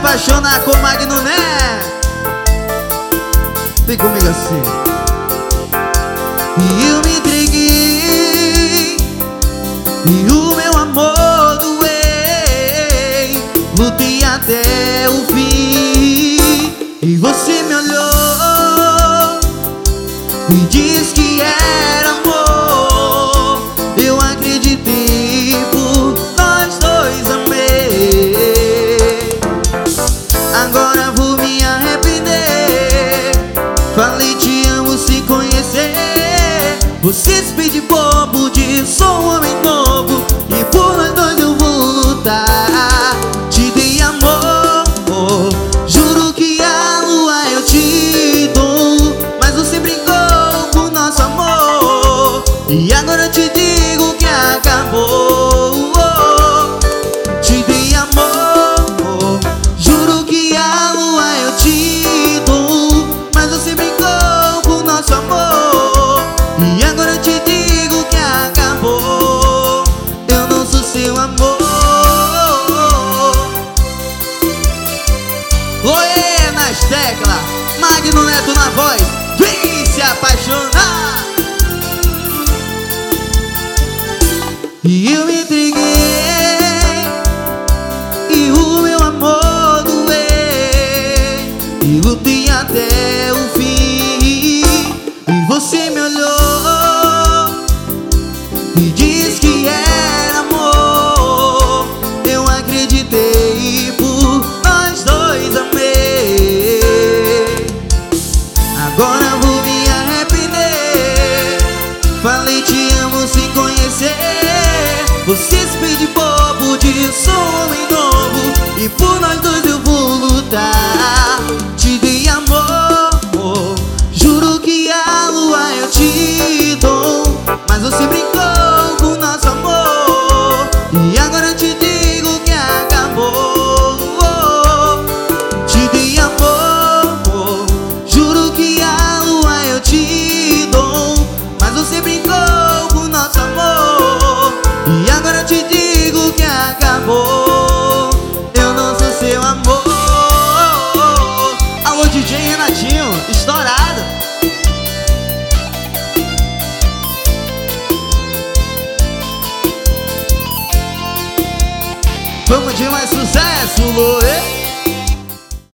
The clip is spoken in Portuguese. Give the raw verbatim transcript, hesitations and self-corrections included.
apaixonar com Magno, né? Vem comigo assim. E eu me entreguei, e o meu amor doei. Lutei até o fim, e você me olhou e disse que era amor. Eu acreditei, por nós dois amei. Agora vou me arrepender. Falei te amo sem conhecer. Você se pede bobo, diz sou um homem novo, e por nós dois eu vou lutar. Te dei amor, oh, juro que a lua eu te dou. Mas você brincou com nosso amor, e agora eu te digo que acabou. Oh, te dei amor, oh, juro que a lua eu te dou. Mas você brincou com nosso amor, e agora eu te digo que acabou. Eu não sou seu amor. Oê, nas teclas, Magno Neto na voz. Vem se apaixonar. E eu me entreguei, e o meu amor doei. E lutei até o fim, e você me olhou e disse que era amor. Eu acreditei, por nós dois amei. Agora vou me arrepender. Falei te amo sem conhecer. Você se pede bobo, diz sou um homem novo, e por nós dois eu vou lutar. Te dei amor, oh, juro que a lua eu te dou. Mas você brincou com nosso amor, e agora eu te digo que acabou. Oh, te dei amor, oh, juro que a lua eu te dou. Mas você brincou com nosso amor, e agora eu te digo que acabou. Eu não sou seu amor. Alô, D J Renatinho, estourado. Vamos de mais sucesso, Loê.